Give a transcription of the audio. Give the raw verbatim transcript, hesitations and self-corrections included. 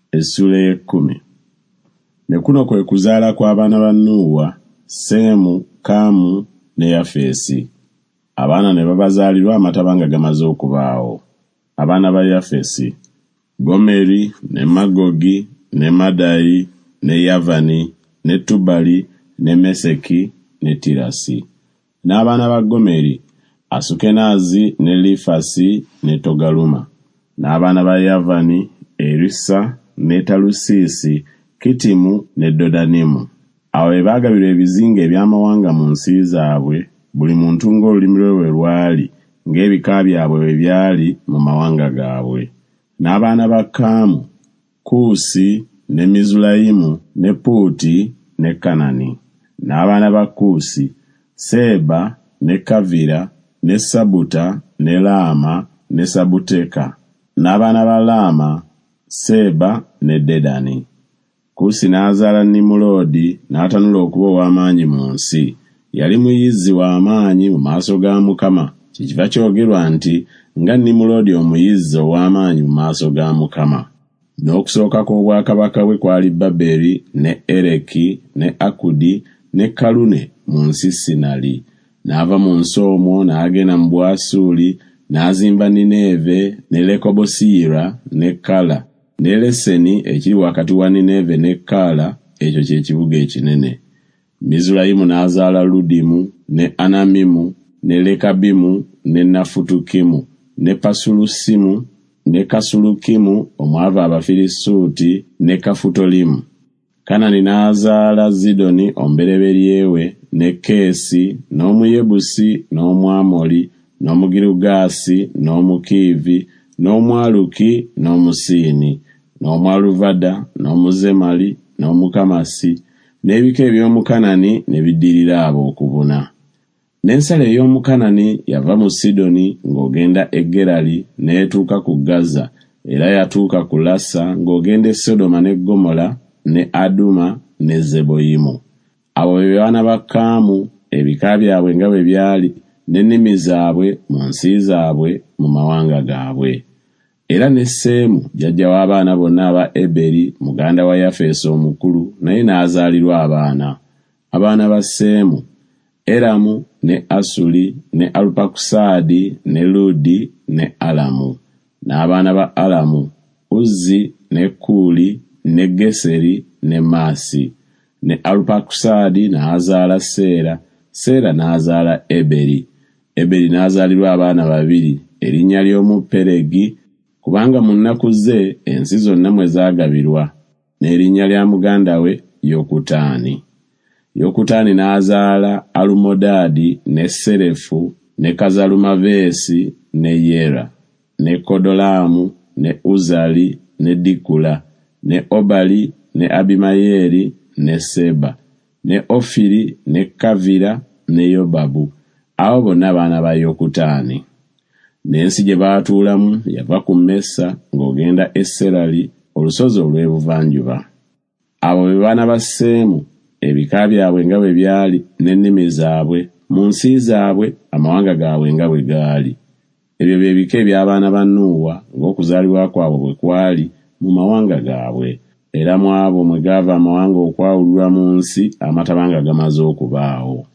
Essula y'ekkumi. Ne kuno kwe kuzaala kw'abaana ba Nuuwa, Seemu, Kaamu ne Yafeesi. Abaana ne babazaalirwa amataba nga gamaze okubaawo. Abaana ba Yafeesi: Gomeri, ne Magogi, ne Madayi, ne Yavani, ne Tubali, ne Meseki, ne Tirasi. N'abaana ba Gomeri: Asukenaazi, ne Lifasi, ne Togaluma. N'abaana ba Yavani: Erisa, ne Talusiisi, Kitimu ne Dodanimu. Awo be baagabirwa ebizinga eby'amawanga mu nsi zaabwe, buli muntu ng'olulimi lwe bwe lwali, ng'ebika byabwe bwe byali mu mawanga gaabwe. N'abaana ba Kaamu: Kuusi, ne Mizulayimu, ne Puuti, ne Kanani. N'abaana ba Kuusi: Seeba, ne Kavira, ne Sabuta, ne Laama, ne Sabuteka. N'abaana ba Laama: Seeba ne Dedani. Kuusi n'azaala Nimuloodi, n'atanula okuba ow'amaanyi mu nsi. Yali muyizzi w'amaanyi mu maaso ga Mukama. Kikiva kyogerwa nti nga Nimuloodi omuyizzi ow'amaanyi mu maaso ga Mukama. N'okusooka kw'obwakabaka bwe kwali Baberi, ne Ereki, ne Akudi, ne Kalune mu nsi Sinali. N'ava mu nsi omwo n'agenda mu Bwasuli, n'azimba Nineeve, ne Lekobosiyira, ne Kala, ne Leseni ekiri wakati wa Nineeve ne Kala, ekyo kye kibuga ekinene. Mizulayimu n'azaala Ludimu, ne Anamimu, ne Lekabimu, ne Nafutukimu, ne Pasulusimu, ne Kasulukimu omwava Abafirisuuti, ne Kafutolimu. Kanani n'azaala Zidoni omubereberyewe, ne Keesi, n'Omuyebusi, n'Omwamoli, n'Omugirugaasi, n'Omukiivi, n'Omwaluki, n'Omusiini, n'Omwaluvada, n'Omuzemali, n'Omukamasi, n'ebika eby'Omukanani ne biddirira abo okubuna. N'ensala ey'Omukanani yava mu Sidoni ng'ogenda e Gerali n'etuuka ku Gaza, era yatuuka ku Lasa ng'ogenda e Sodoma ne Gomora, ne Aduma ne Zeboyimu. Abo be baana ba Kaamu, ebika byabwe nga bwe byali, n'ennimi zaabwe mu nsi zaabwe mu mawanga gaabwe. Era ne Seemu jjajja w'abaana bonna aba Eberi, muganda wa Yafeesi omukulu, naye n'azaalirwa abaana. Abaana ba Seemu: Eramu, ne Asuli, ne Alupakusaadi, ne Ludi, ne Alamu. N'abaana ba Alamu: Uzzi, ne Kuuli, ne Geseri, ne Maasi. Ne Alupakusaadi n'azaala Seera, Seera n'azaala Eberi. Eberi n'azaalirwa abaana babiri, erinnya ly'omu Peregi, kubanga mu nnaku ze ensi zonna mwe zaagabirwa, n'erinnya lya muganda we Yokutaani. Yokutaani n'azaala Alumodaadi, ne Serefu, ne Kazalumaveesi, ne Yera, ne Kodolaamu, ne Uzali, ne Dikula, ne Obali, ne Abimayeri, ne Seba, ne Ofiri, ne Kavira, ne Yobabu. Abo bonna baana ba Yokutaani. N'ensi gye baatuulamu yava ku Mesa ng'ogenda e Serali, olusozi olw'ebuvanjuba. Abo be baana ba Seemu, ebika byabwe nga bwe byali, n'ennimi zaabwe, mu nsi zaabwe, amawanga gaabwe nga bwe gaali. Ebyo bye bika eby'abaana ba Nuuwa ng'okuzaalibwa kwabwe bwe kwali mu mawanga gaabwe, era mu abo mwe gaava amawanga okwawulirwa mu nsi amataba nga gamaze okubaawo.